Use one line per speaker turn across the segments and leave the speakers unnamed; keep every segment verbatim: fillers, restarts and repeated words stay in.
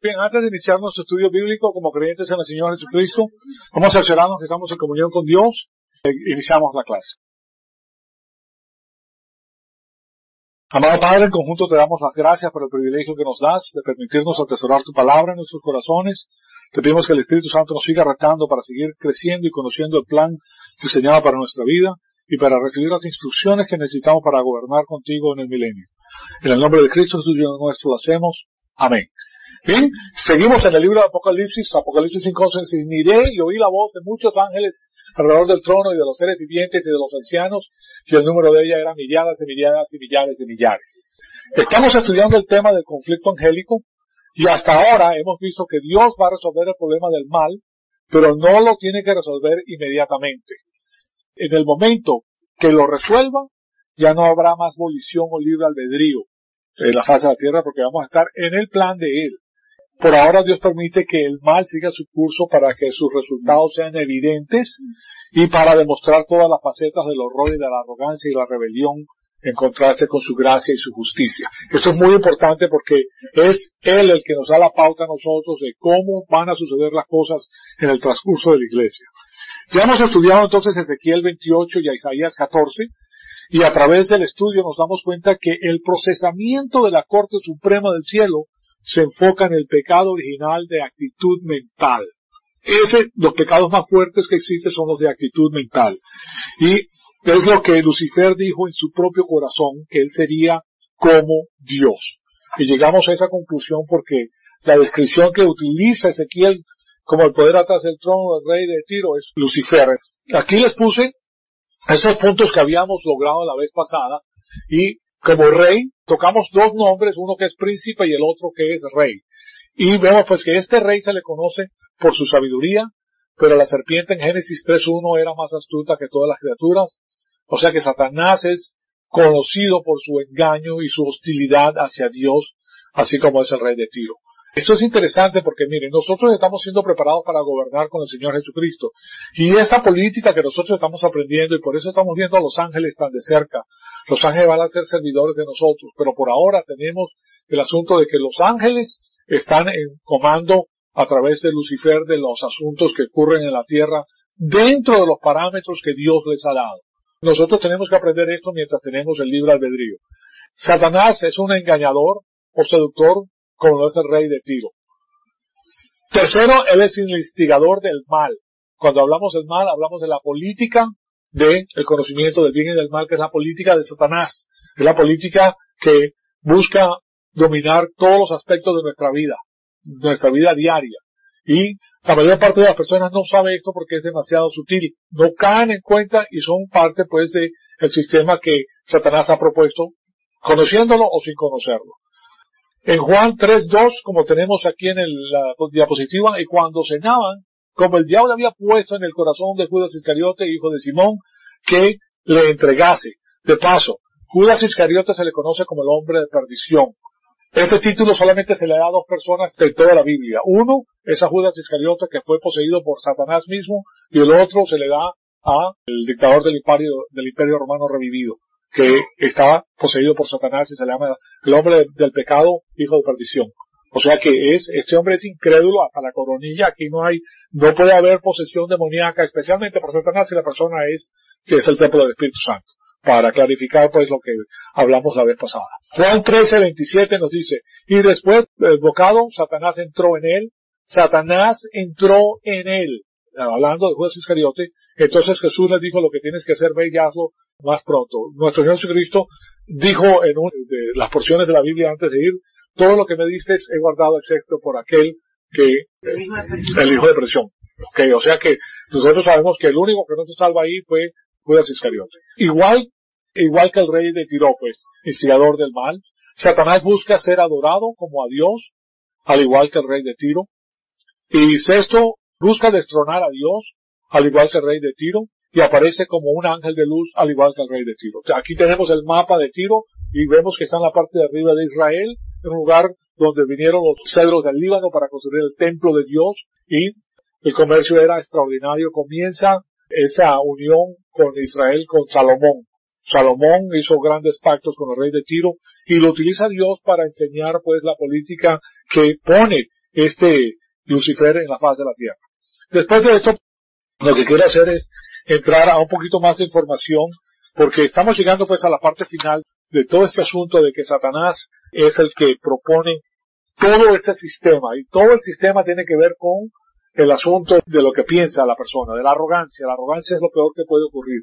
Bien, antes de iniciar nuestro estudio bíblico como creyentes en el Señor Jesucristo, vamos a asegurarnos que estamos en comunión con Dios. E iniciamos la clase. Amado Padre, en conjunto te damos las gracias por el privilegio que nos das de permitirnos atesorar tu palabra en nuestros corazones. Te pedimos que el Espíritu Santo nos siga retando para seguir creciendo y conociendo el plan diseñado para nuestra vida y para recibir las instrucciones que necesitamos para gobernar contigo en el milenio. En el nombre de Cristo Jesús Dios nuestro lo hacemos. Amén. Bien, seguimos en el libro de Apocalipsis, Apocalipsis cinco once, dice, miré y oí la voz de muchos ángeles alrededor del trono y de los seres vivientes y de los ancianos, y el número de ellas era millares de millares y millares de millares. Estamos estudiando el tema del conflicto angélico, y hasta ahora hemos visto que Dios va a resolver el problema del mal, pero no lo tiene que resolver inmediatamente. En el momento que lo resuelva, ya no habrá más volición o libre albedrío en la faz de la tierra, porque vamos a estar en el plan de Él. Por ahora Dios permite que el mal siga su curso para que sus resultados sean evidentes y para demostrar todas las facetas del horror y de la arrogancia y la rebelión en contraste con su gracia y su justicia. Esto es muy importante porque es Él el que nos da la pauta a nosotros de cómo van a suceder las cosas en el transcurso de la iglesia. Ya hemos estudiado entonces Ezequiel veintiocho y Isaías catorce, y a través del estudio nos damos cuenta que el procesamiento de la Corte Suprema del Cielo se enfoca en el pecado original de actitud mental. Ese, los pecados más fuertes que existen son los de actitud mental. Y es lo que Lucifer dijo en su propio corazón, que él sería como Dios. Y llegamos a esa conclusión porque la descripción que utiliza Ezequiel como el poder atrás del trono del rey de Tiro es Lucifer. Aquí les puse esos puntos que habíamos logrado la vez pasada, y como rey tocamos dos nombres, uno que es príncipe y el otro que es rey. Y vemos pues que este rey se le conoce por su sabiduría, pero la serpiente en Génesis tres uno era más astuta que todas las criaturas. O sea que Satanás es conocido por su engaño y su hostilidad hacia Dios, así como es el rey de Tiro. Esto es interesante porque, miren, nosotros estamos siendo preparados para gobernar con el Señor Jesucristo. Y esta política que nosotros estamos aprendiendo, y por eso estamos viendo a los ángeles tan de cerca, los ángeles van a ser servidores de nosotros, pero por ahora tenemos el asunto de que los ángeles están en comando a través de Lucifer de los asuntos que ocurren en la tierra dentro de los parámetros que Dios les ha dado. Nosotros tenemos que aprender esto mientras tenemos el libre albedrío. Satanás es un engañador o seductor, como lo es el rey de Tiro. Tercero, él es el instigador del mal. Cuando hablamos del mal, hablamos de la política del conocimiento del bien y del mal, que es la política de Satanás. Es la política que busca dominar todos los aspectos de nuestra vida, nuestra vida diaria. Y la mayor parte de las personas no sabe esto porque es demasiado sutil. No caen en cuenta y son parte pues de el sistema que Satanás ha propuesto, conociéndolo o sin conocerlo. En Juan tres dos, como tenemos aquí en el, la diapositiva, y cuando cenaban, como el diablo había puesto en el corazón de Judas Iscariote, hijo de Simón, que le entregase. De paso, Judas Iscariote se le conoce como el hombre de perdición. Este título solamente se le da a dos personas de toda la Biblia. Uno es a Judas Iscariote, que fue poseído por Satanás mismo, y el otro se le da a el dictador del imperio, del imperio romano revivido, que estaba poseído por Satanás y se le llama el hombre del pecado, hijo de perdición. O sea que es, este hombre es incrédulo hasta la coronilla. Aquí no hay, no puede haber posesión demoníaca, especialmente por Satanás si la persona es, que es el templo del Espíritu Santo. Para clarificar pues lo que hablamos la vez pasada. Juan trece veintisiete nos dice, y después el bocado, Satanás entró en él, Satanás entró en él, hablando de Judas Iscariote. Entonces Jesús les dijo, lo que tienes que hacer, ve y hazlo más pronto. Nuestro Señor Jesucristo dijo en una de las porciones de la Biblia antes de ir, todo lo que me diste he guardado excepto por aquel que, el hijo de perdición. El hijo de perdición. Okay, o sea que nosotros sabemos que el único que no se salva ahí fue Judas Iscariote. Igual, igual que el rey de Tiro, pues, instigador del mal. Satanás busca ser adorado como a Dios, al igual que el rey de Tiro. Y sexto, busca destronar a Dios, al igual que el rey de Tiro, y aparece como un ángel de luz, al igual que el rey de Tiro. O sea, aquí tenemos el mapa de Tiro, y vemos que está en la parte de arriba de Israel, en un lugar donde vinieron los cedros del Líbano para construir el templo de Dios, y el comercio era extraordinario. Comienza esa unión con Israel, con Salomón. Salomón hizo grandes pactos con el rey de Tiro, y lo utiliza Dios para enseñar pues la política que pone este Lucifer en la faz de la tierra. Después de esto, lo que quiero hacer es entrar a un poquito más de información, porque estamos llegando pues a la parte final de todo este asunto de que Satanás es el que propone todo este sistema, y todo el sistema tiene que ver con el asunto de lo que piensa la persona, de la arrogancia. La arrogancia es lo peor que puede ocurrir.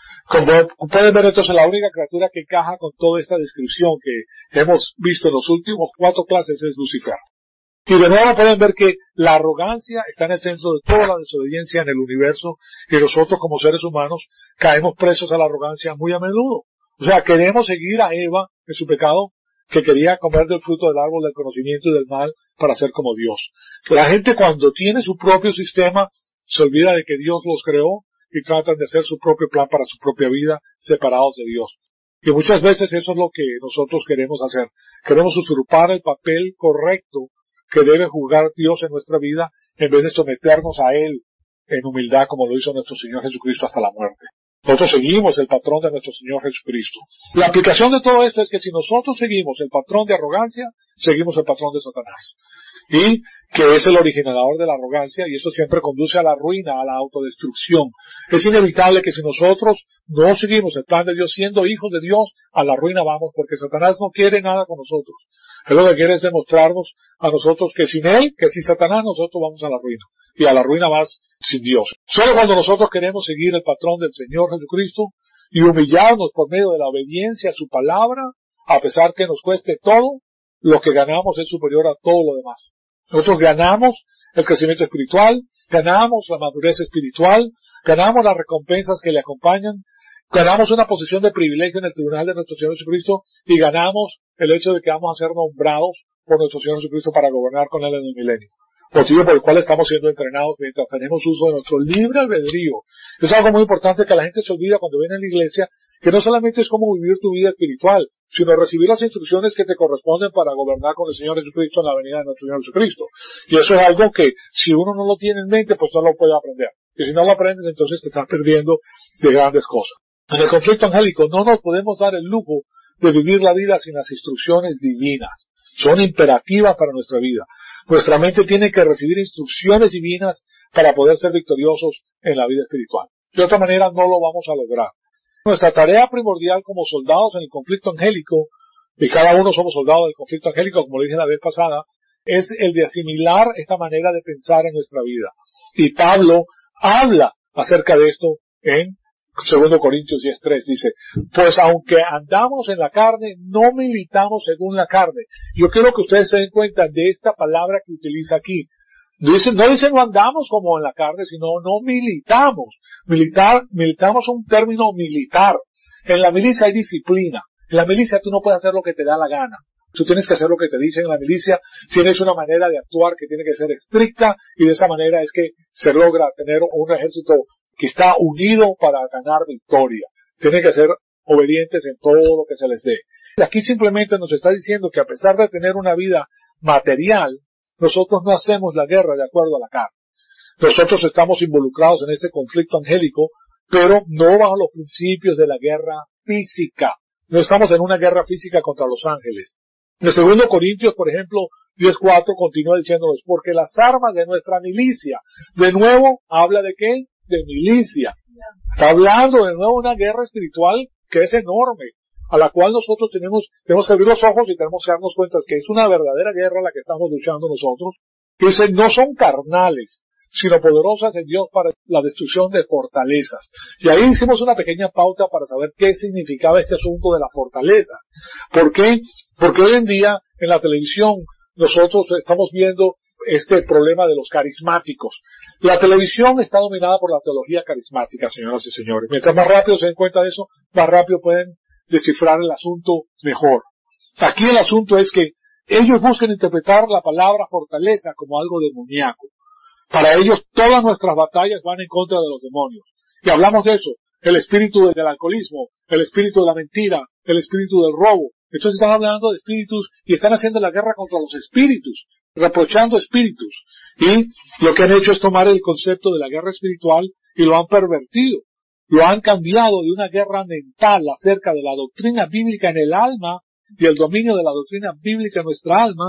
Como pueden ver, entonces, la única criatura que encaja con toda esta descripción que hemos visto en los últimos cuatro clases es Lucifer. Y de nuevo pueden ver que la arrogancia está en el centro de toda la desobediencia en el universo, y nosotros como seres humanos caemos presos a la arrogancia muy a menudo. O sea, queremos seguir a Eva en su pecado, que quería comer del fruto del árbol del conocimiento y del mal para ser como Dios. La gente, cuando tiene su propio sistema, se olvida de que Dios los creó y tratan de hacer su propio plan para su propia vida, separados de Dios. Y muchas veces eso es lo que nosotros queremos hacer. Queremos usurpar el papel correcto que debe jugar Dios en nuestra vida, en vez de someternos a Él en humildad, como lo hizo nuestro Señor Jesucristo hasta la muerte. Nosotros seguimos el patrón de nuestro Señor Jesucristo. La aplicación de todo esto es que si nosotros seguimos el patrón de arrogancia, seguimos el patrón de Satanás. Y que es el originador de la arrogancia, y eso siempre conduce a la ruina, a la autodestrucción. Es inevitable que si nosotros no seguimos el plan de Dios, siendo hijos de Dios, a la ruina vamos, porque Satanás no quiere nada con nosotros. Él lo que quiere es demostrarnos a nosotros que sin Él, que sin Satanás, nosotros vamos a la ruina. Y a la ruina vas sin Dios. Solo cuando nosotros queremos seguir el patrón del Señor Jesucristo y humillarnos por medio de la obediencia a su palabra, a pesar que nos cueste todo, lo que ganamos es superior a todo lo demás. Nosotros ganamos el crecimiento espiritual, ganamos la madurez espiritual, ganamos las recompensas que le acompañan, ganamos una posición de privilegio en el tribunal de nuestro Señor Jesucristo y ganamos el hecho de que vamos a ser nombrados por nuestro Señor Jesucristo para gobernar con Él en el milenio. Motivo por el cual estamos siendo entrenados mientras tenemos uso de nuestro libre albedrío. Es algo muy importante que la gente se olvida cuando viene a la iglesia, que no solamente es cómo vivir tu vida espiritual, sino recibir las instrucciones que te corresponden para gobernar con el Señor Jesucristo en la venida de nuestro Señor Jesucristo. Y eso es algo que, si uno no lo tiene en mente, pues no lo puede aprender. Y si no lo aprendes, entonces te estás perdiendo de grandes cosas. En el conflicto angélico no nos podemos dar el lujo de vivir la vida sin las instrucciones divinas. Son imperativas para nuestra vida. Nuestra mente tiene que recibir instrucciones divinas para poder ser victoriosos en la vida espiritual. De otra manera no lo vamos a lograr. Nuestra tarea primordial como soldados en el conflicto angélico, y cada uno somos soldados del conflicto angélico, como lo dije la vez pasada, es el de asimilar esta manera de pensar en nuestra vida. Y Pablo habla acerca de esto en segundo Corintios diez tres, dice, pues aunque andamos en la carne, no militamos según la carne. Yo quiero que ustedes se den cuenta de esta palabra que utiliza aquí. Dice, no dice no andamos como en la carne, sino no militamos. Militar, militamos un término militar. En la milicia hay disciplina. En la milicia tú no puedes hacer lo que te da la gana. Tú tienes que hacer lo que te dicen en la milicia. Tienes una manera de actuar que tiene que ser estricta, y de esa manera es que se logra tener un ejército que está unido para ganar victoria. Tienen que ser obedientes en todo lo que se les dé. Aquí simplemente nos está diciendo que a pesar de tener una vida material, nosotros no hacemos la guerra de acuerdo a la carne. Nosotros estamos involucrados en este conflicto angélico, pero no bajo los principios de la guerra física. No estamos en una guerra física contra los ángeles. En segundo Corintios, por ejemplo, diez cuatro continúa diciéndonos, porque las armas de nuestra milicia, de nuevo, habla de qué? De milicia. Está hablando de nuevo de una guerra espiritual que es enorme, a la cual nosotros tenemos, tenemos que abrir los ojos y tenemos que darnos cuenta que es una verdadera guerra la que estamos luchando nosotros. Que dice, no son carnales, sino poderosas en Dios para la destrucción de fortalezas. Y ahí hicimos una pequeña pauta para saber qué significaba este asunto de la fortaleza. ¿Por qué? Porque hoy en día en la televisión nosotros estamos viendo este problema de los carismáticos. La televisión está dominada por la teología carismática, señoras y señores. Mientras más rápido se den cuenta de eso, más rápido pueden descifrar el asunto mejor. Aquí el asunto es que ellos buscan interpretar la palabra fortaleza como algo demoníaco. Para ellos todas nuestras batallas van en contra de los demonios. Y hablamos de eso, el espíritu del alcoholismo, el espíritu de la mentira, el espíritu del robo. Entonces están hablando de espíritus y están haciendo la guerra contra los espíritus, reprochando espíritus. Y lo que han hecho es tomar el concepto de la guerra espiritual y lo han pervertido. Lo han cambiado de una guerra mental acerca de la doctrina bíblica en el alma y el dominio de la doctrina bíblica en nuestra alma,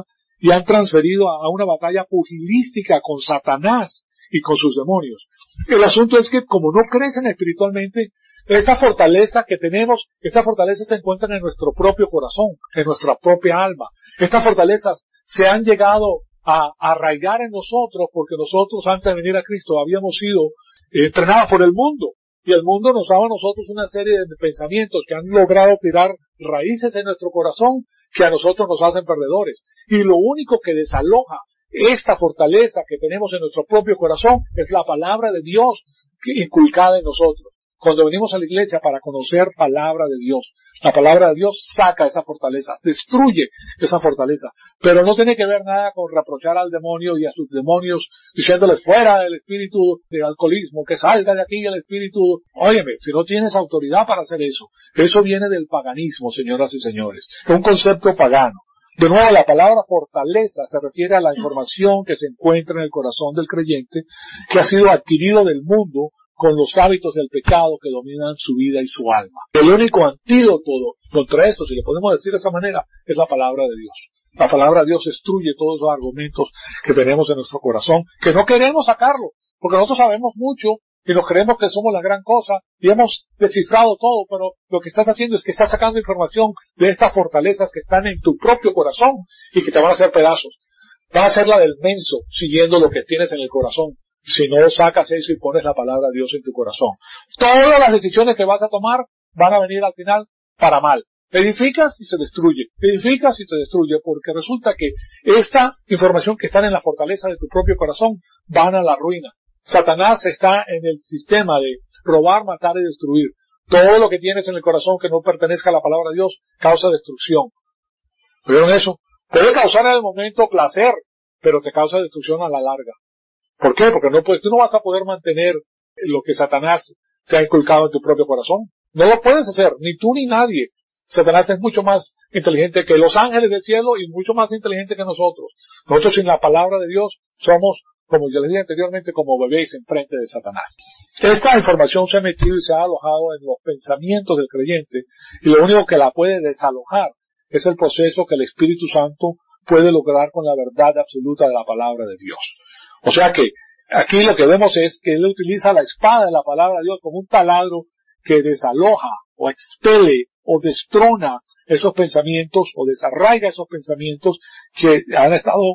y han transferido a, a una batalla pugilística con Satanás y con sus demonios. El asunto es que como no crecen espiritualmente, esta fortaleza que tenemos, esta fortaleza se encuentra en nuestro propio corazón, en nuestra propia alma. Estas fortalezas se han llegado a, a arraigar en nosotros porque nosotros antes de venir a Cristo habíamos sido eh, entrenados por el mundo. Y el mundo nos daba a nosotros una serie de pensamientos que han logrado tirar raíces en nuestro corazón que a nosotros nos hacen perdedores. Y lo único que desaloja esta fortaleza que tenemos en nuestro propio corazón es la palabra de Dios inculcada en nosotros. Cuando venimos a la iglesia para conocer palabra de Dios, la palabra de Dios saca esas fortalezas, destruye esa fortaleza, pero no tiene que ver nada con reprochar al demonio y a sus demonios diciéndoles fuera del espíritu de alcoholismo, que salga de aquí el espíritu. Óyeme, si no tienes autoridad para hacer eso, eso viene del paganismo, señoras y señores, es un concepto pagano. De nuevo, la palabra fortaleza se refiere a la información que se encuentra en el corazón del creyente, que ha sido adquirido del mundo con los hábitos del pecado que dominan su vida y su alma. El único antídoto contra eso, si le podemos decir de esa manera, es la palabra de Dios. La palabra de Dios destruye todos los argumentos que tenemos en nuestro corazón, que no queremos sacarlo, porque nosotros sabemos mucho y nos creemos que somos la gran cosa y hemos descifrado todo, pero lo que estás haciendo es que estás sacando información de estas fortalezas que están en tu propio corazón y que te van a hacer pedazos. Van a ser la del menso, siguiendo lo que tienes en el corazón. Si no sacas eso y pones la palabra de Dios en tu corazón, todas las decisiones que vas a tomar van a venir al final para mal. Edificas y se destruye, edificas y te destruye, porque resulta que esta información que está en la fortaleza de tu propio corazón van a la ruina. Satanás está en el sistema de robar, matar y destruir. Todo lo que tienes en el corazón que no pertenezca a la palabra de Dios causa destrucción. ¿Vieron eso? Puede causar en el momento placer, pero te causa destrucción a la larga. ¿Por qué? Porque no puedes, tú no vas a poder mantener lo que Satanás te ha inculcado en tu propio corazón. No lo puedes hacer, ni tú ni nadie. Satanás es mucho más inteligente que los ángeles del cielo y mucho más inteligente que nosotros. Nosotros sin la palabra de Dios somos, como yo les dije anteriormente, como bebés en frente de Satanás. Esta información se ha metido y se ha alojado en los pensamientos del creyente y lo único que la puede desalojar es el proceso que el Espíritu Santo puede lograr con la verdad absoluta de la palabra de Dios. O sea que aquí lo que vemos es que él utiliza la espada de la palabra de Dios como un taladro que desaloja o expele o destrona esos pensamientos o desarraiga esos pensamientos que han estado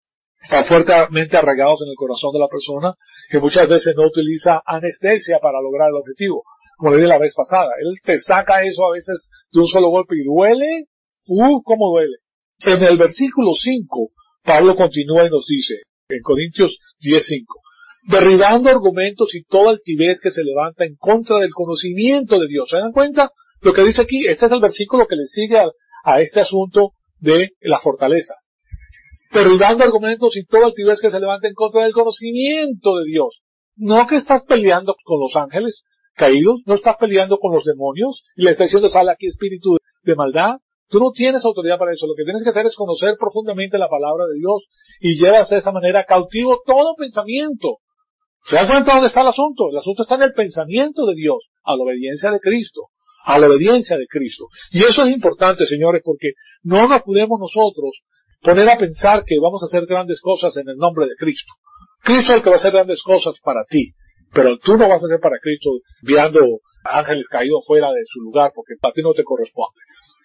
tan fuertemente arraigados en el corazón de la persona que muchas veces no utiliza anestesia para lograr el objetivo. Como le dije la vez pasada, él te saca eso a veces de un solo golpe y duele, ¡uh, cómo duele! En el versículo cinco, Pablo continúa y nos dice, en Corintios diez cinco, derribando argumentos y toda altivez que se levanta en contra del conocimiento de Dios. ¿Se dan cuenta? Lo que dice aquí, este es el versículo que le sigue a, a este asunto de las fortalezas. Derribando argumentos y toda altivez que se levanta en contra del conocimiento de Dios. No que estás peleando con los ángeles caídos, no estás peleando con los demonios y le estás diciendo sale aquí espíritu de maldad. Tú no tienes autoridad para eso. Lo que tienes que hacer es conocer profundamente la palabra de Dios y llevas de esa manera cautivo todo pensamiento. ¿Se dan cuenta dónde está el asunto? El asunto está en el pensamiento de Dios, a la obediencia de Cristo, a la obediencia de Cristo. Y eso es importante, señores, porque no nos podemos nosotros poner a pensar que vamos a hacer grandes cosas en el nombre de Cristo. Cristo es el que va a hacer grandes cosas para ti, pero tú no vas a hacer para Cristo enviando ángeles caídos fuera de su lugar, porque a ti no te corresponde.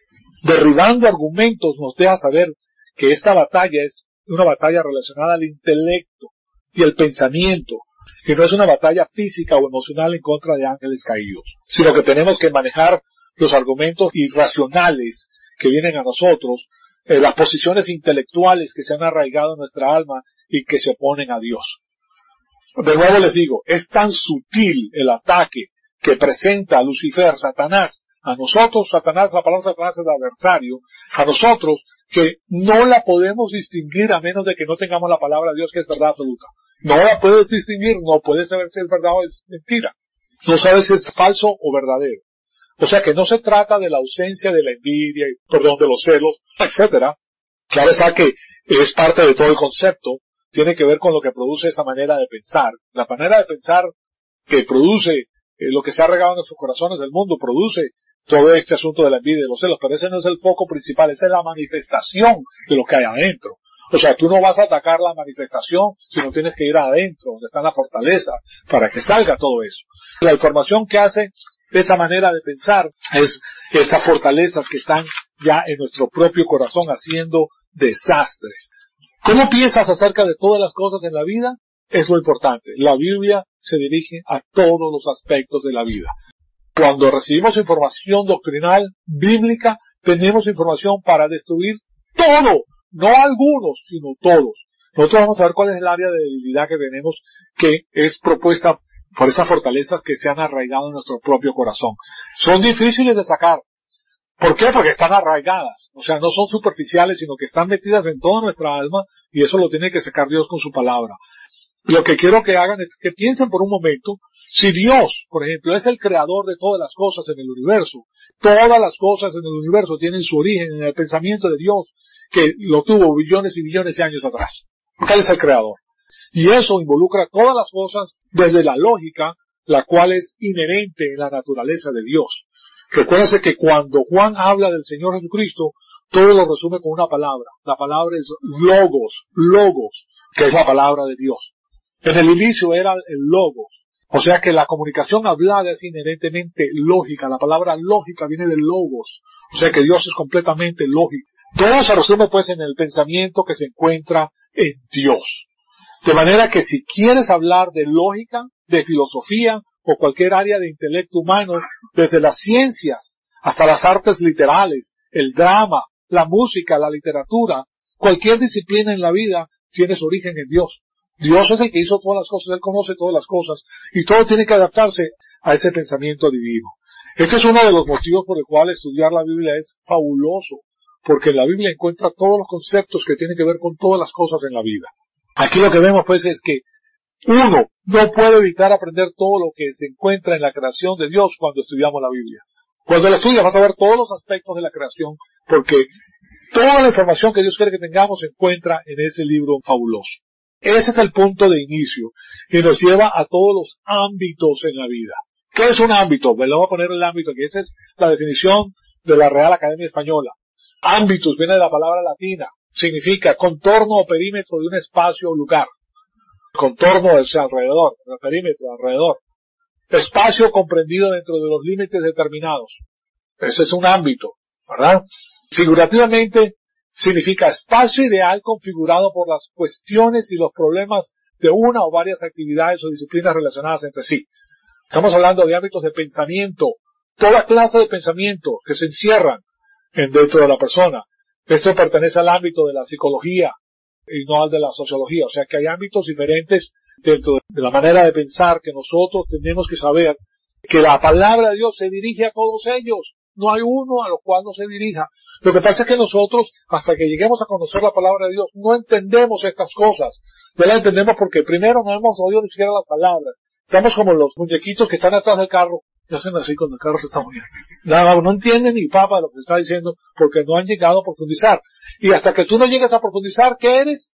Derribando argumentos nos deja saber que esta batalla es una batalla relacionada al intelecto y el pensamiento, que no es una batalla física o emocional en contra de ángeles caídos, sino que tenemos que manejar los argumentos irracionales que vienen a nosotros, eh, las posiciones intelectuales que se han arraigado en nuestra alma y que se oponen a Dios. De nuevo les digo, es tan sutil el ataque que presenta Lucifer, Satanás, a nosotros, Satanás, la palabra Satanás es el adversario, a nosotros, que no la podemos distinguir a menos de que no tengamos la palabra de Dios que es verdad absoluta. No la puedes distinguir, no puedes saber si es verdad o es mentira. No sabes si es falso o verdadero. O sea que no se trata de la ausencia de la envidia, perdón, de los celos, etcétera. Claro está que es parte de todo el concepto, tiene que ver con lo que produce esa manera de pensar. La manera de pensar que produce eh, lo que se ha regado en nuestros corazones del mundo, produce todo este asunto de la envidia y de los celos, pero ese no es el foco principal, esa es la manifestación de lo que hay adentro. O sea, tú no vas a atacar la manifestación, sino tienes que ir adentro, donde está la fortaleza, para que salga todo eso. La información que hace esa manera de pensar es estas fortalezas que están ya en nuestro propio corazón haciendo desastres. ¿Cómo piensas acerca de todas las cosas en la vida? Es lo importante. La Biblia se dirige a todos los aspectos de la vida. Cuando recibimos información doctrinal bíblica, tenemos información para destruir todo, no algunos, sino todos. Nosotros vamos a ver cuál es el área de debilidad que tenemos, que es propuesta por esas fortalezas que se han arraigado en nuestro propio corazón. Son difíciles de sacar. ¿Por qué? Porque están arraigadas. O sea, no son superficiales, sino que están metidas en toda nuestra alma, y eso lo tiene que sacar Dios con su palabra. Lo que quiero que hagan es que piensen por un momento, si Dios, por ejemplo, es el creador de todas las cosas en el universo, todas las cosas en el universo tienen su origen en el pensamiento de Dios, que lo tuvo billones y billones de años atrás. Porque Él es el creador. Y eso involucra todas las cosas desde la lógica, la cual es inherente en la naturaleza de Dios. Recuérdense que cuando Juan habla del Señor Jesucristo, todo lo resume con una palabra. La palabra es logos, logos, que es la palabra de Dios. En el inicio era el logos. O sea que la comunicación hablada es inherentemente lógica. La palabra lógica viene del logos. O sea que Dios es completamente lógico. Todo se resume pues en el pensamiento que se encuentra en Dios. De manera que si quieres hablar de lógica, de filosofía o cualquier área de intelecto humano, desde las ciencias hasta las artes literales, el drama, la música, la literatura, cualquier disciplina en la vida tiene su origen en Dios. Dios es el que hizo todas las cosas, Él conoce todas las cosas y todo tiene que adaptarse a ese pensamiento divino. Este es uno de los motivos por el cual estudiar la Biblia es fabuloso, porque en la Biblia encuentra todos los conceptos que tienen que ver con todas las cosas en la vida. Aquí lo que vemos pues es que uno no puede evitar aprender todo lo que se encuentra en la creación de Dios cuando estudiamos la Biblia. Cuando la estudias vas a ver todos los aspectos de la creación, porque toda la información que Dios quiere que tengamos se encuentra en ese libro fabuloso. Ese es el punto de inicio y nos lleva a todos los ámbitos en la vida. ¿Qué es un ámbito? Pues le voy a poner el ámbito aquí. Esa es la definición de la Real Academia Española. Ámbitos viene de la palabra latina. Significa contorno o perímetro de un espacio o lugar. Contorno es alrededor, el perímetro alrededor. Espacio comprendido dentro de los límites determinados. Ese es un ámbito, ¿verdad? Figurativamente significa espacio ideal configurado por las cuestiones y los problemas de una o varias actividades o disciplinas relacionadas entre sí. Estamos hablando de ámbitos de pensamiento, toda clase de pensamiento que se encierran en dentro de la persona. Esto pertenece al ámbito de la psicología y no al de la sociología. O sea que hay ámbitos diferentes dentro de la manera de pensar que nosotros tenemos que saber que la palabra de Dios se dirige a todos ellos. No hay uno a lo cual no se dirija. Lo que pasa es que nosotros, hasta que lleguemos a conocer la palabra de Dios, no entendemos estas cosas. No las entendemos porque primero no hemos oído ni siquiera las palabras. Estamos como los muñequitos que están atrás del carro y hacen así cuando el carro se está moviendo. Nada, no entienden ni papa lo que está diciendo porque no han llegado a profundizar. Y hasta que tú no llegues a profundizar, ¿qué eres?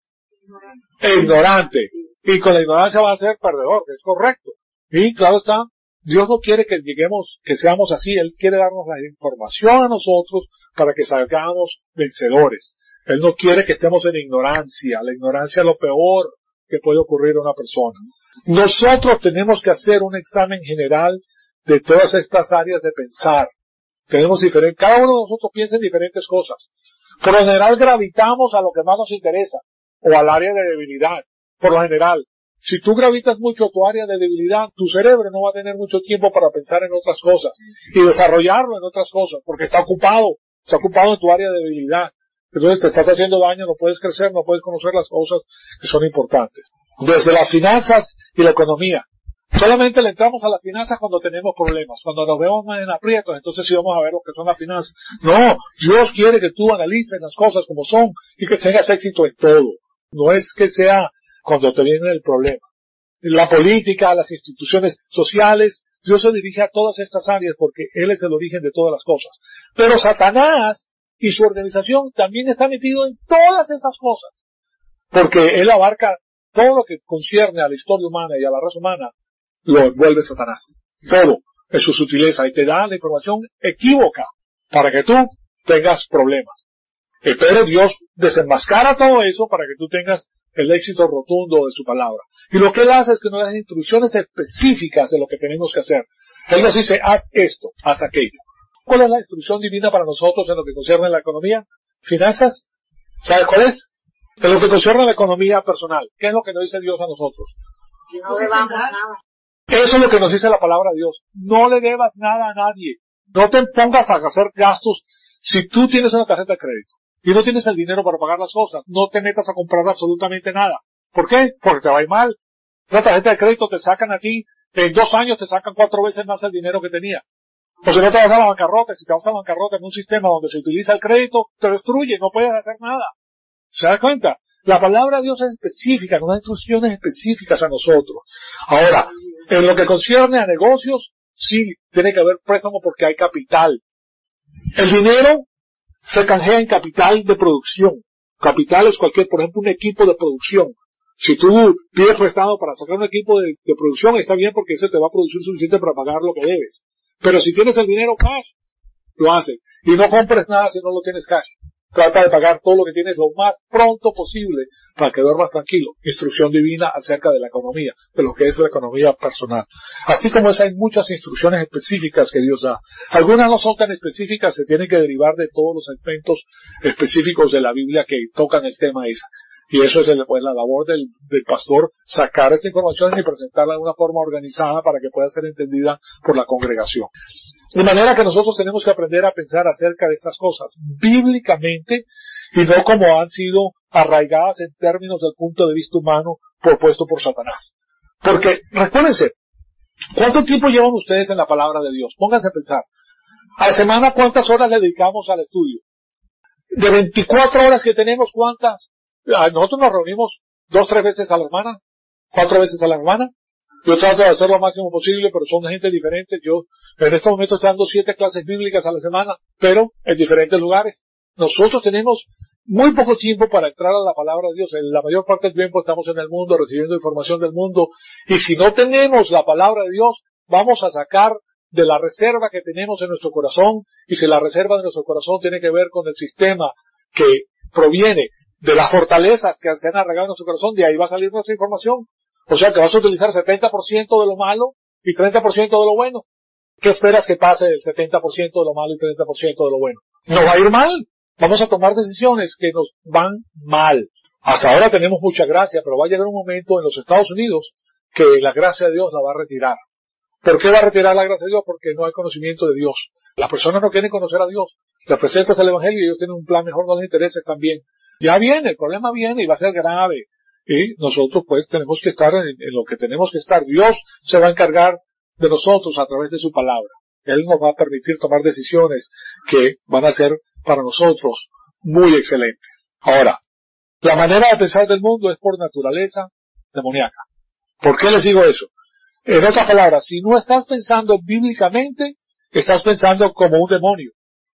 Ignorante. Ignorante. Y con la ignorancia vas a ser perdedor, que es correcto. Y claro está, Dios no quiere que lleguemos, que seamos así. Él quiere darnos la información a nosotros para que salgamos vencedores. Él no quiere que estemos en ignorancia. La ignorancia es lo peor que puede ocurrir a una persona. Nosotros tenemos que hacer un examen general de todas estas áreas de pensar. Tenemos diferentes, cada uno de nosotros piensa en diferentes cosas. Por lo general gravitamos a lo que más nos interesa, o al área de debilidad. Por lo general, si tú gravitas mucho a tu área de debilidad, tu cerebro no va a tener mucho tiempo para pensar en otras cosas y desarrollarlo en otras cosas, porque está ocupado, está ocupado en tu área de debilidad. Entonces te estás haciendo daño, no puedes crecer, no puedes conocer las cosas que son importantes. Desde las finanzas y la economía. Solamente le entramos a las finanzas cuando tenemos problemas, cuando nos vemos en aprietos, entonces sí vamos a ver lo que son las finanzas. No, Dios quiere que tú analices las cosas como son y que tengas éxito en todo. No es que sea cuando te viene el problema. La política, las instituciones sociales, Dios se dirige a todas estas áreas porque Él es el origen de todas las cosas. Pero Satanás y su organización también está metido en todas esas cosas. Porque Él abarca todo lo que concierne a la historia humana y a la raza humana, lo envuelve Satanás. Todo es su sutileza y te da la información equívoca para que tú tengas problemas. Eh, pero Dios desenmascara todo eso para que tú tengas el éxito rotundo de su palabra. Y lo que Él hace es que nos da instrucciones específicas de lo que tenemos que hacer. Él nos dice, haz esto, haz aquello. ¿Cuál es la instrucción divina para nosotros en lo que concierne a la economía? ¿Finanzas? ¿Sabe cuál es? En lo que concierne a la economía personal. ¿Qué es lo que nos dice Dios a nosotros?
No debamos nada.
Eso es lo que nos dice la palabra de Dios. No le debas nada a nadie. No te pongas a hacer gastos. Si tú tienes una tarjeta de crédito y no tienes el dinero para pagar las cosas, no te metas a comprar absolutamente nada. ¿Por qué? Porque te va a ir mal. Una tarjeta de crédito te sacan a ti, en dos años te sacan cuatro veces más el dinero que tenía. O si no te vas a la bancarrota, si te vas a la bancarrota en un sistema donde se utiliza el crédito, te destruye, no puedes hacer nada. ¿Se da cuenta? La palabra de Dios es específica, nos da instrucciones específicas a nosotros. Ahora, en lo que concierne a negocios, sí, tiene que haber préstamo porque hay capital. El dinero se canjea en capital de producción. Capital es cualquier, por ejemplo, un equipo de producción. Si tú pides prestado para sacar un equipo de, de producción, está bien porque ese te va a producir suficiente para pagar lo que debes. Pero si tienes el dinero cash, lo haces. Y no compres nada si no lo tienes cash. Trata de pagar todo lo que tienes lo más pronto posible para que duermas tranquilo. Instrucción divina acerca de la economía, de lo que es la economía personal. Así como esa hay muchas instrucciones específicas que Dios da. Algunas no son tan específicas, se tienen que derivar de todos los segmentos específicos de la Biblia que tocan el tema ese. Y eso es el, pues, la labor del, del pastor, sacar esta información y presentarla de una forma organizada para que pueda ser entendida por la congregación. De manera que nosotros tenemos que aprender a pensar acerca de estas cosas bíblicamente y no como han sido arraigadas en términos del punto de vista humano propuesto por Satanás. Porque, recuérdense, ¿cuánto tiempo llevan ustedes en la palabra de Dios? Pónganse a pensar. A la semana, ¿cuántas horas le dedicamos al estudio? De veinticuatro horas que tenemos, ¿cuántas? Nosotros nos reunimos dos, tres veces a la semana, cuatro veces a la semana. Yo trato de hacer lo máximo posible, pero son de gente diferente. Yo en estos momentos estoy dando siete clases bíblicas a la semana, pero en diferentes lugares. Nosotros tenemos muy poco tiempo para entrar a la palabra de Dios. En la mayor parte del tiempo estamos en el mundo, recibiendo información del mundo. Y si no tenemos la palabra de Dios, vamos a sacar de la reserva que tenemos en nuestro corazón. Y si la reserva de nuestro corazón tiene que ver con el sistema que proviene de las fortalezas que se han arraigado en nuestro corazón, de ahí va a salir nuestra información. O sea que vas a utilizar setenta por ciento de lo malo y treinta por ciento de lo bueno. ¿Qué esperas que pase el setenta por ciento de lo malo y treinta por ciento de lo bueno? Nos va a ir mal. Vamos a tomar decisiones que nos van mal. Hasta ahora tenemos mucha gracia, pero va a llegar un momento en los Estados Unidos que la gracia de Dios la va a retirar. ¿Por qué va a retirar la gracia de Dios? Porque no hay conocimiento de Dios. Las personas no quieren conocer a Dios. Les presentas el Evangelio y ellos tienen un plan mejor, no les interesa también. Ya viene, el problema viene y va a ser grave. Y nosotros pues tenemos que estar en, en lo que tenemos que estar. Dios se va a encargar de nosotros a través de su palabra. Él nos va a permitir tomar decisiones que van a ser para nosotros muy excelentes. Ahora, la manera de pensar del mundo es por naturaleza demoníaca. ¿Por qué les digo eso? En otras palabras, si no estás pensando bíblicamente, estás pensando como un demonio.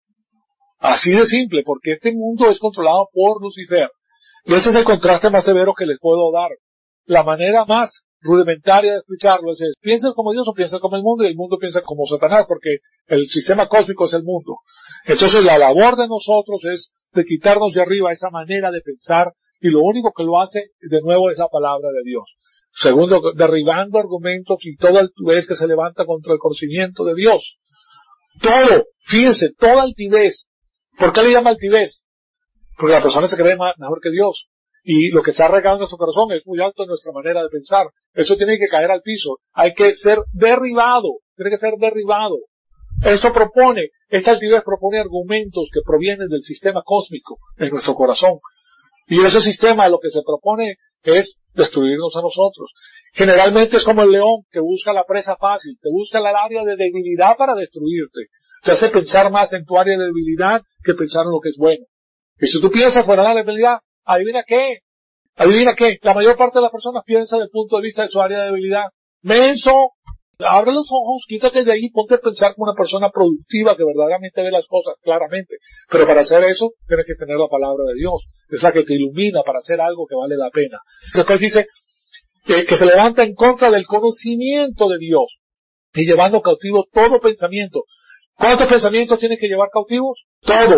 Así de simple, porque este mundo es controlado por Lucifer. Y ese es el contraste más severo que les puedo dar. La manera más rudimentaria de explicarlo es, es piensa como Dios o piensa como el mundo, y el mundo piensa como Satanás, porque el sistema cósmico es el mundo. Entonces la labor de nosotros es de quitarnos de arriba esa manera de pensar, y lo único que lo hace de nuevo es la palabra de Dios. Segundo, derribando argumentos y toda altivez que se levanta contra el conocimiento de Dios. Todo, fíjense, toda altivez. ¿Por qué le llama altivez? Porque la persona se cree más, mejor que Dios. Y lo que se ha arraigado en nuestro corazón es muy alto en nuestra manera de pensar. Eso tiene que caer al piso. Hay que ser derribado. Tiene que ser derribado. Eso propone, esta altivez propone argumentos que provienen del sistema cósmico en nuestro corazón. Y ese sistema lo que se propone es destruirnos a nosotros. Generalmente es como el león que busca la presa fácil, te busca el área de debilidad para destruirte. Te hace pensar más en tu área de debilidad que pensar en lo que es bueno. Y si tú piensas fuera de la debilidad, ¿adivina qué? ¿Adivina qué? La mayor parte de las personas piensa desde el punto de vista de su área de debilidad. Menso, abre los ojos, quítate de ahí, ponte a pensar como una persona productiva que verdaderamente ve las cosas claramente. Pero para hacer eso, tienes que tener la palabra de Dios. Es la que te ilumina para hacer algo que vale la pena. Después dice que, que se levanta en contra del conocimiento de Dios y llevando cautivo todo pensamiento. ¿Cuántos pensamientos tienes que llevar cautivos? Todos.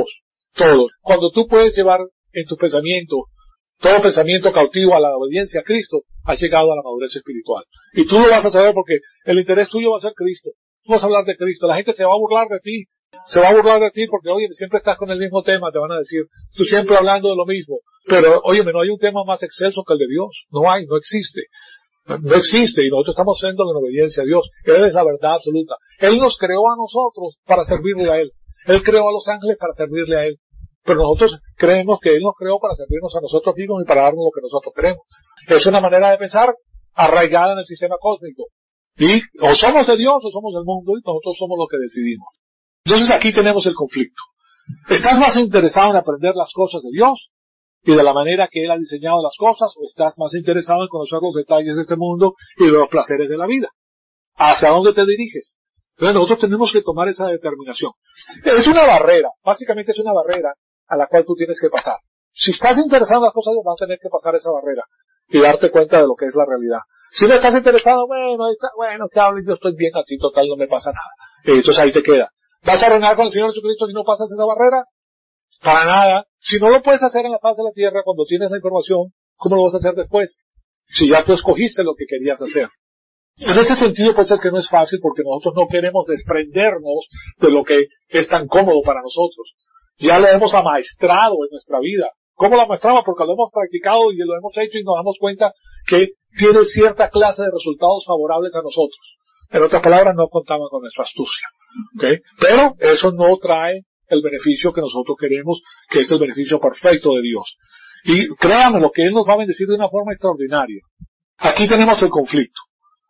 Todo. Cuando tú puedes llevar en tu pensamiento todo pensamiento cautivo a la obediencia a Cristo, has llegado a la madurez espiritual. Y tú lo vas a saber porque el interés tuyo va a ser Cristo. Tú vas a hablar de Cristo. La gente se va a burlar de ti. Se va a burlar de ti porque, oye, siempre estás con el mismo tema, te van a decir. Tú siempre hablando de lo mismo. Pero, oye, no hay un tema más excelso que el de Dios. No hay, no existe. No existe. Y nosotros estamos siendo en obediencia a Dios. Él es la verdad absoluta. Él nos creó a nosotros para servirle a Él. Él creó a los ángeles para servirle a Él. Pero nosotros creemos que Él nos creó para servirnos a nosotros mismos y para darnos lo que nosotros queremos. Es una manera de pensar arraigada en el sistema cósmico. Y o somos de Dios o somos del mundo y nosotros somos los que decidimos. Entonces aquí tenemos el conflicto. ¿Estás más interesado en aprender las cosas de Dios y de la manera que Él ha diseñado las cosas, o estás más interesado en conocer los detalles de este mundo y de los placeres de la vida? ¿Hacia dónde te diriges? Entonces nosotros tenemos que tomar esa determinación. Es una barrera, básicamente es una barrera a la cual tú tienes que pasar. Si estás interesado en las cosas de Dios, vas a tener que pasar esa barrera y darte cuenta de lo que es la realidad. Si no estás interesado, bueno, está, bueno, que hablen, yo estoy bien así, total, no me pasa nada. Y entonces ahí te queda. ¿Vas a reinar con el Señor Jesucristo si no pasas esa barrera? Para nada. Si no lo puedes hacer en la faz de la tierra cuando tienes la información, ¿cómo lo vas a hacer después? Si ya tú escogiste lo que querías hacer. En ese sentido puede ser que no es fácil porque nosotros no queremos desprendernos de lo que es tan cómodo para nosotros. Ya lo hemos amaestrado en nuestra vida. ¿Cómo lo amaestramos? Porque lo hemos practicado y lo hemos hecho y nos damos cuenta que tiene cierta clase de resultados favorables a nosotros. En otras palabras, no contamos con nuestra astucia. ¿Okay? Pero eso no trae el beneficio que nosotros queremos, que es el beneficio perfecto de Dios. Y créanme, lo que Él nos va a bendecir de una forma extraordinaria. Aquí tenemos el conflicto.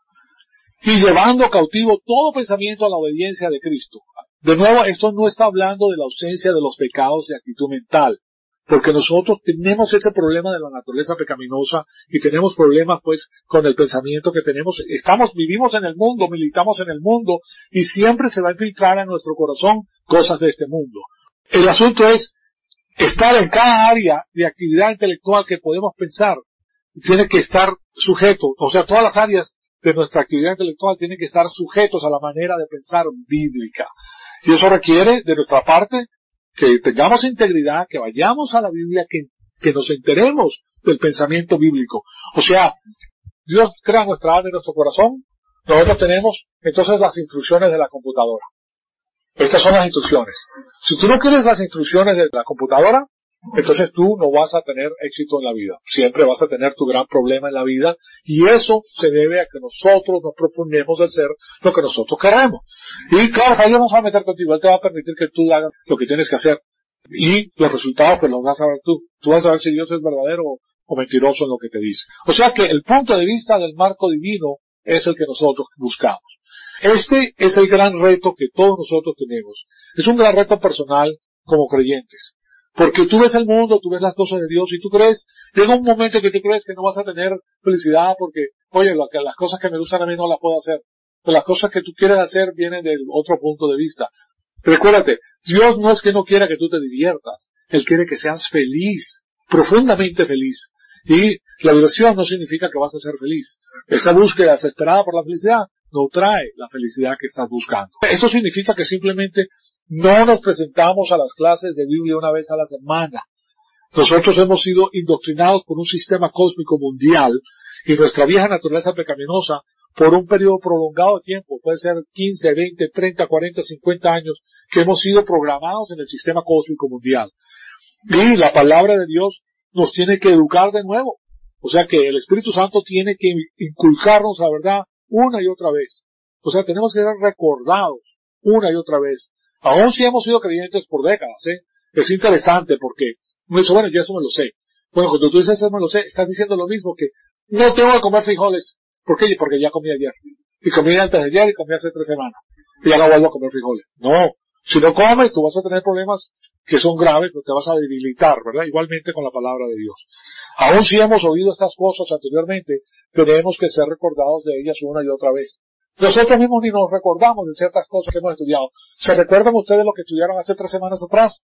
Y llevando cautivo todo pensamiento a la obediencia de Cristo. De nuevo, esto no está hablando de la ausencia de los pecados de actitud mental, porque nosotros tenemos ese problema de la naturaleza pecaminosa y tenemos problemas pues con el pensamiento que tenemos. Estamos, vivimos en el mundo, militamos en el mundo y siempre se va a infiltrar en nuestro corazón cosas de este mundo. El asunto es estar en cada área de actividad intelectual que podemos pensar, tiene que estar sujeto, o sea, todas las áreas de nuestra actividad intelectual tienen que estar sujetos a la manera de pensar bíblica. Y eso requiere de nuestra parte que tengamos integridad, que vayamos a la Biblia, que, que nos enteremos del pensamiento bíblico. O sea, Dios crea nuestra alma y nuestro corazón, nosotros tenemos entonces las instrucciones de la computadora. Estas son las instrucciones. Si tú no quieres las instrucciones de la computadora, entonces tú no vas a tener éxito en la vida. Siempre vas a tener tu gran problema en la vida y eso se debe a que nosotros nos proponemos hacer lo que nosotros queremos. Y claro, Dios no se va a meter contigo, Él te va a permitir que tú hagas lo que tienes que hacer. Y los resultados pues los vas a ver tú. Tú vas a ver si Dios es verdadero o, o mentiroso en lo que te dice. O sea que el punto de vista del marco divino es el que nosotros buscamos. Este es el gran reto que todos nosotros tenemos. Es un gran reto personal como creyentes. Porque tú ves el mundo, tú ves las cosas de Dios y tú crees, llega un momento que tú crees que no vas a tener felicidad porque, oye, lo que, las cosas que me gustan a mí no las puedo hacer. Pero las cosas que tú quieres hacer vienen del otro punto de vista. Recuérdate, Dios no es que no quiera que tú te diviertas. Él quiere que seas feliz, profundamente feliz. Y la diversión no significa que vas a ser feliz. Esa búsqueda desesperada por la felicidad no trae la felicidad que estás buscando. Esto significa que simplemente no nos presentamos a las clases de Biblia una vez a la semana. Nosotros hemos sido indoctrinados por un sistema cósmico mundial y nuestra vieja naturaleza pecaminosa por un periodo prolongado de tiempo, puede ser quince, veinte, treinta, cuarenta, cincuenta años, que hemos sido programados en el sistema cósmico mundial. Y la palabra de Dios nos tiene que educar de nuevo. O sea que el Espíritu Santo tiene que inculcarnos la verdad una y otra vez. O sea, tenemos que ser recordados una y otra vez. Aún si hemos sido creyentes por décadas, ¿eh? Es interesante porque uno dice, bueno, yo eso me lo sé. Bueno, cuando tú dices eso me lo sé, estás diciendo lo mismo que no tengo que comer frijoles. ¿Por qué? Porque ya comí ayer. Y comí antes de ayer y comí hace tres semanas. Y ya no vuelvo a comer frijoles. No. Si no comes, tú vas a tener problemas que son graves, pero te vas a debilitar, ¿verdad? Igualmente con la palabra de Dios. Aún si hemos oído estas cosas anteriormente, tenemos que ser recordados de ellas una y otra vez. Nosotros mismos ni nos recordamos de ciertas cosas que hemos estudiado. ¿Se recuerdan ustedes lo que estudiaron hace tres semanas atrás?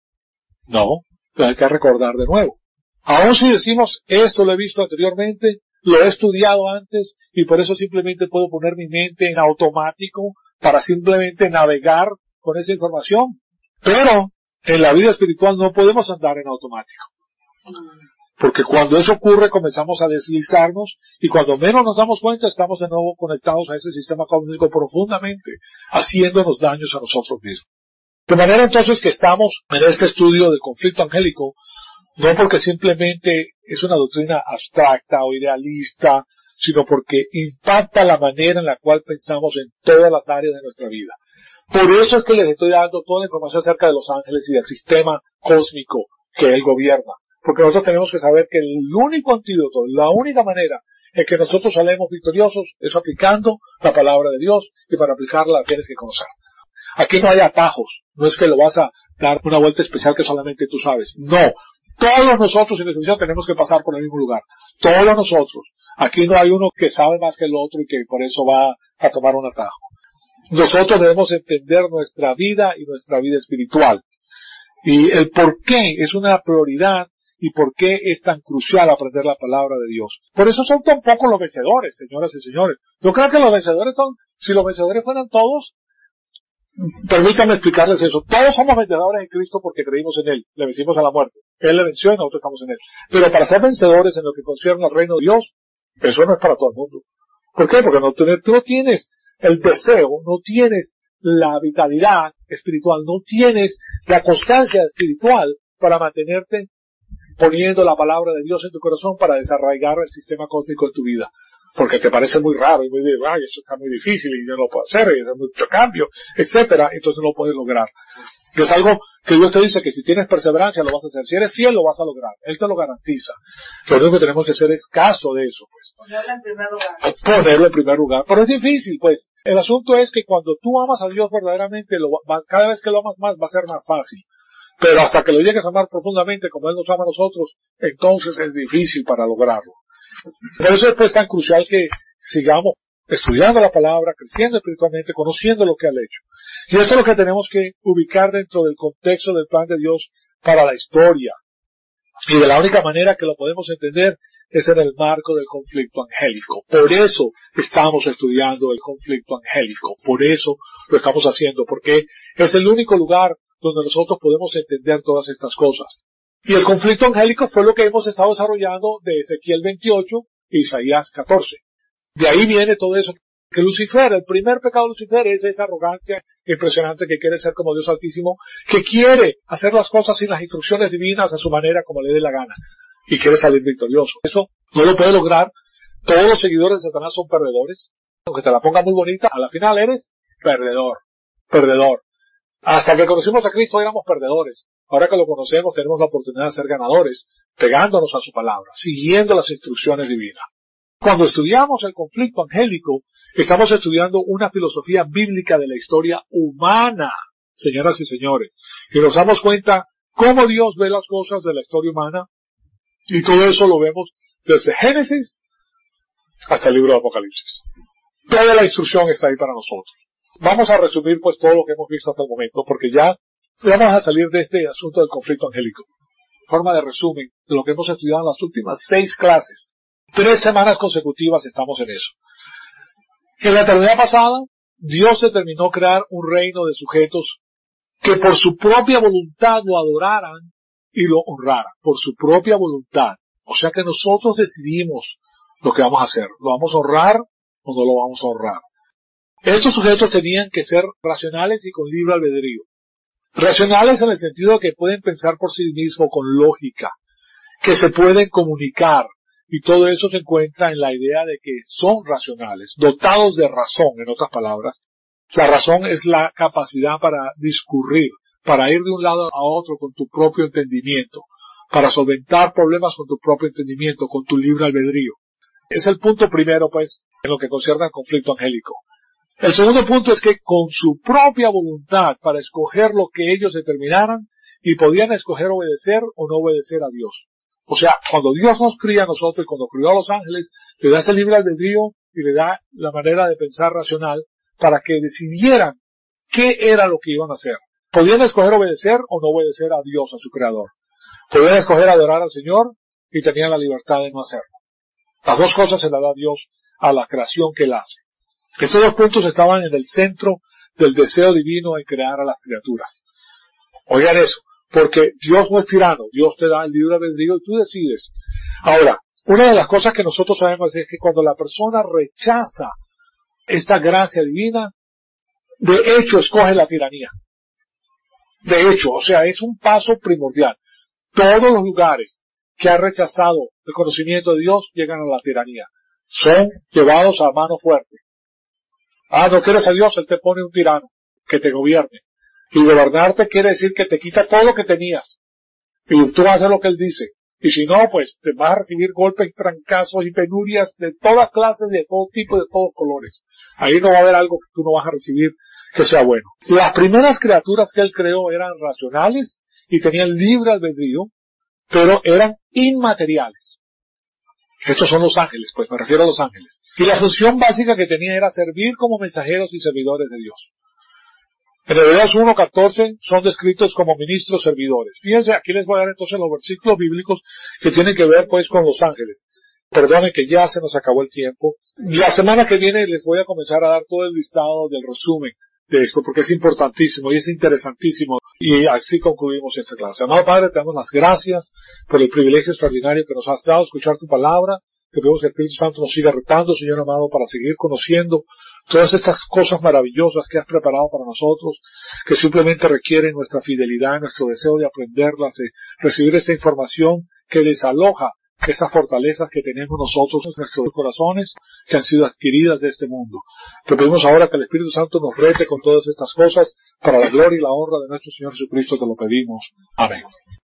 No. Hay que recordar de nuevo. Aún si decimos, esto lo he visto anteriormente, lo he estudiado antes, y por eso simplemente puedo poner mi mente en automático para simplemente navegar con esa información. Pero En la vida espiritual no podemos andar en automático. Porque cuando eso ocurre comenzamos a deslizarnos y cuando menos nos damos cuenta estamos de nuevo conectados a ese sistema cósmico profundamente, haciéndonos daños a nosotros mismos. De manera entonces que estamos en este estudio del conflicto angélico, no porque simplemente es una doctrina abstracta o idealista, sino porque impacta la manera en la cual pensamos en todas las áreas de nuestra vida. Por eso es que les estoy dando toda la información acerca de los ángeles y del sistema cósmico que él gobierna. Porque nosotros tenemos que saber que el único antídoto, la única manera en que nosotros salemos victoriosos es aplicando la palabra de Dios, y para aplicarla la tienes que conocer. Aquí no hay atajos, no es que lo vas a dar una vuelta especial que solamente tú sabes. No, todos nosotros en la iglesia tenemos que pasar por el mismo lugar. Todos nosotros. Aquí no hay uno que sabe más que el otro y que por eso va a tomar un atajo. Nosotros debemos entender nuestra vida y nuestra vida espiritual. Y el por qué es una prioridad y por qué es tan crucial aprender la palabra de Dios. Por eso son tan pocos los vencedores, señoras y señores. Yo creo que los vencedores son, si los vencedores fueran todos, permítanme explicarles eso. Todos somos vencedores en Cristo porque creímos en Él. Le vencimos a la muerte. Él le venció y nosotros estamos en Él. Pero para ser vencedores en lo que concierne al reino de Dios, eso no es para todo el mundo. ¿Por qué? Porque no, tú no tienes el deseo, no tienes la vitalidad espiritual, no tienes la constancia espiritual para mantenerte poniendo la palabra de Dios en tu corazón para desarraigar el sistema cósmico en tu vida. Porque te parece muy raro y muy de, ay, eso está muy difícil y yo no lo puedo hacer, y es mucho cambio, etcétera, entonces no lo puedes lograr. Es algo que Dios te dice que si tienes perseverancia lo vas a hacer, si eres fiel lo vas a lograr, Él te lo garantiza. Lo único que tenemos que hacer es caso de eso, pues.
Ponerlo en primer lugar.
Ponerlo en primer lugar. Pero es difícil, pues. El asunto es que cuando tú amas a Dios verdaderamente, lo va, cada vez que lo amas más va a ser más fácil. Pero hasta que lo llegues a amar profundamente como Él nos ama a nosotros, entonces es difícil para lograrlo. Por eso es pues tan crucial que sigamos estudiando la palabra, creciendo espiritualmente, conociendo lo que ha hecho. Y esto es lo que tenemos que ubicar dentro del contexto del plan de Dios para la historia. Y de la única manera que lo podemos entender es en el marco del conflicto angélico. Por eso estamos estudiando el conflicto angélico. Por eso lo estamos haciendo, porque es el único lugar donde nosotros podemos entender todas estas cosas. Y el conflicto angélico fue lo que hemos estado desarrollando de Ezequiel veintiocho e Isaías catorce. De ahí viene todo eso. Que Lucifer, el primer pecado de Lucifer es esa arrogancia impresionante que quiere ser como Dios Altísimo, que quiere hacer las cosas sin las instrucciones divinas a su manera como le dé la gana. Y quiere salir victorioso. Eso no lo puede lograr. Todos los seguidores de Satanás son perdedores. Aunque te la ponga muy bonita, a la final eres perdedor. Perdedor. Hasta que conocimos a Cristo éramos perdedores. Ahora que lo conocemos tenemos la oportunidad de ser ganadores, pegándonos a su palabra, siguiendo las instrucciones divinas. Cuando estudiamos el conflicto angélico, estamos estudiando una filosofía bíblica de la historia humana, señoras y señores. Y nos damos cuenta cómo Dios ve las cosas de la historia humana, y todo eso lo vemos desde Génesis hasta el libro de Apocalipsis. Toda la instrucción está ahí para nosotros. Vamos a resumir pues todo lo que hemos visto hasta el momento, porque ya vamos a salir de este asunto del conflicto angélico. Forma de resumen de lo que hemos estudiado en las últimas seis clases. Tres semanas consecutivas estamos en eso. En la eternidad pasada, Dios determinó crear un reino de sujetos que por su propia voluntad lo adoraran y lo honraran. Por su propia voluntad. O sea que nosotros decidimos lo que vamos a hacer. ¿Lo vamos a honrar o no lo vamos a honrar? Estos sujetos tenían que ser racionales y con libre albedrío. Racionales en el sentido de que pueden pensar por sí mismos con lógica, que se pueden comunicar, y todo eso se encuentra en la idea de que son racionales, dotados de razón, en otras palabras. La razón es la capacidad para discurrir, para ir de un lado a otro con tu propio entendimiento, para solventar problemas con tu propio entendimiento, con tu libre albedrío. Es el punto primero, pues, en lo que concierne al conflicto angélico. El segundo punto es que con su propia voluntad para escoger lo que ellos determinaran y podían escoger obedecer o no obedecer a Dios. O sea, cuando Dios nos cría a nosotros y cuando crió a los ángeles, le da ese libre albedrío y le da la manera de pensar racional para que decidieran qué era lo que iban a hacer. Podían escoger obedecer o no obedecer a Dios, a su creador. Podían escoger adorar al Señor y tenían la libertad de no hacerlo. Las dos cosas se las da Dios a la creación que Él hace. Estos dos puntos estaban en el centro del deseo divino en crear a las criaturas. Oigan eso, Porque Dios no es tirano, Dios te da el libre albedrío y tú decides. Ahora, una de las cosas que nosotros sabemos es que cuando la persona rechaza esta gracia divina, de hecho escoge la tiranía. De hecho, o sea, es un paso primordial. Todos los lugares que han rechazado el conocimiento de Dios llegan a la tiranía. Son llevados a mano fuerte. Ah, no quieres a Dios, Él te pone un tirano que te gobierne. Y gobernarte quiere decir que te quita todo lo que tenías. Y tú haces lo que Él dice. Y si no, pues te vas a recibir golpes, trancazos y penurias de todas clases, de todo tipo, de todos colores. Ahí no va a haber algo que tú no vas a recibir que sea bueno. Las primeras criaturas que Él creó eran racionales y tenían libre albedrío, pero eran inmateriales. Estos son los ángeles, pues me refiero a los ángeles. Y la función básica que tenía era servir como mensajeros y servidores de Dios. En Hebreos uno catorce son descritos como ministros servidores. Fíjense, aquí les voy a dar entonces los versículos bíblicos que tienen que ver pues con los ángeles. Perdonen que ya se nos acabó el tiempo. La semana que viene les voy a comenzar a dar todo el listado del resumen de esto, porque es importantísimo y es interesantísimo. Y así concluimos esta clase. Amado Padre, te damos las gracias por el privilegio extraordinario que nos has dado escuchar tu palabra. Que pedimos que el Espíritu Santo nos siga retando, Señor amado, para seguir conociendo todas estas cosas maravillosas que has preparado para nosotros, que simplemente requieren nuestra fidelidad, nuestro deseo de aprenderlas, de recibir esta información que desaloja esas fortalezas que tenemos nosotros en nuestros corazones, que han sido adquiridas de este mundo. Te pedimos ahora que el Espíritu Santo nos rete con todas estas cosas, para la gloria y la honra de nuestro Señor Jesucristo te lo pedimos. Amén.